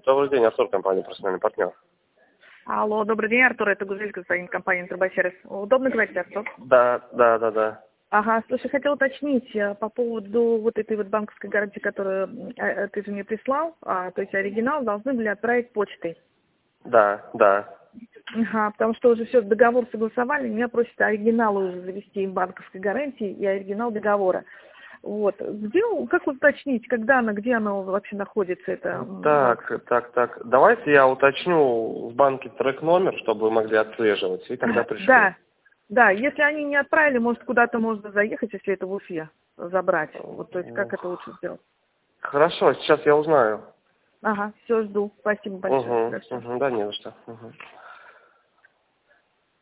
Добрый день, Артур, компания «Профессиональный партнер». Алло, добрый день, Артур, это Гузелька, звонит компания «Турбосервис». Удобно говорить, Артур? Да. Ага, слушай, хотел уточнить по поводу вот этой вот банковской гарантии, которую ты же мне прислал, то есть оригинал должны были отправить почтой. Да. Ага, потому что уже все, договор согласовали, меня просят оригинал уже завести банковской гарантии и оригинал договора. Вот. Как уточнить, когда она, где она вообще находится? Так. Давайте я уточню в банке трек-номер, чтобы вы могли отслеживать, и тогда пришлю. Да, если они не отправили, может, куда-то можно заехать, если это в Уфе, забрать. Вот, то есть, как это лучше сделать? Хорошо, сейчас я узнаю. Ага, все, жду. Спасибо большое. Хорошо. Да, не за что.